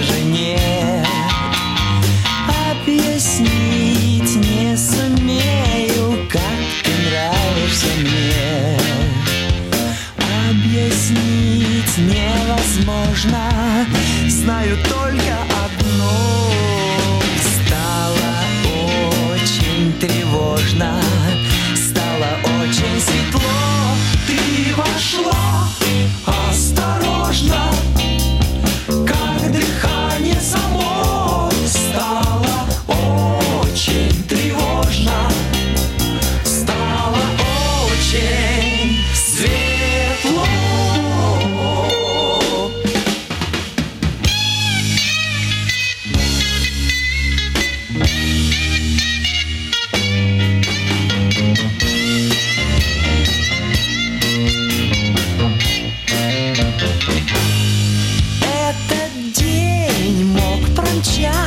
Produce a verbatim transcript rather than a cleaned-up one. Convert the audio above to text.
уже нет. Объяснить не сумею, как ты нравишься мне. Объяснить невозможно, знаю только одно: стало очень тревожно, стало очень светло. Ты вошла осторожно, как дыхание само. Стало очень тревожно, стало очень светло. Этот день мог промчаться